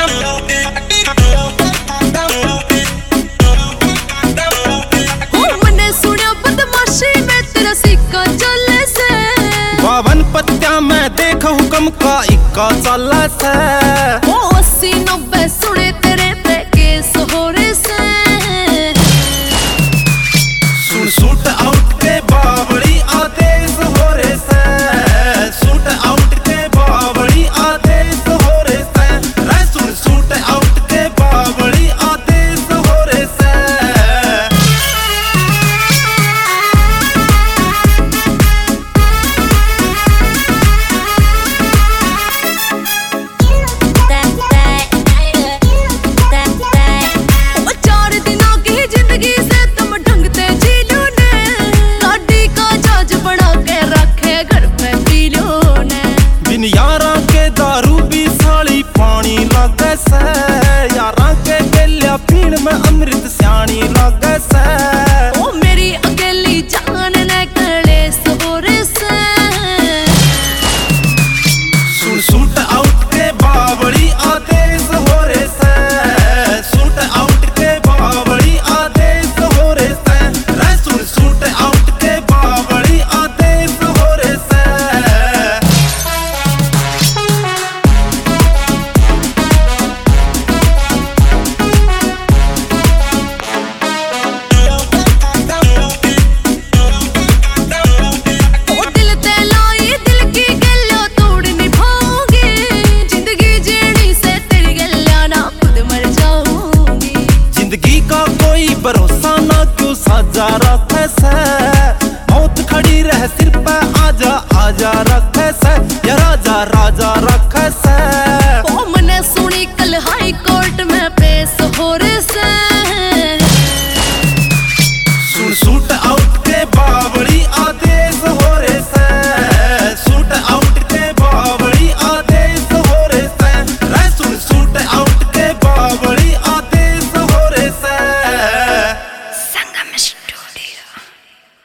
पत्या मैं देख हुक्म का इक्का चला से 80-90 सुने तेरे पे केस हो रे से सुन सूट आउट के बावड़ी आदेश हो रे से सूट आउट के बावड़ी आदेश हो रे से रे सुन सूट आउट के बावड़ी आदेश हो रे से यारा के दारू भी साली पानी लागे से यारा के गेलिया पीण में अमृत स्याणी लागे से ओ मेरी अकेली जान न कलेस हो रे से सुन सूट आउट के बावड़ी आदेश हो रे से सूट आउट के बावड़ी आदेश हो रे से रे सुन सूट आउट के बावड़ी आदेश हो रे से भरोसा ना क्यों साजा रखे से मौत खड़ी रह सिर पे आजा आजा रखे से या राजा राजा रखे से।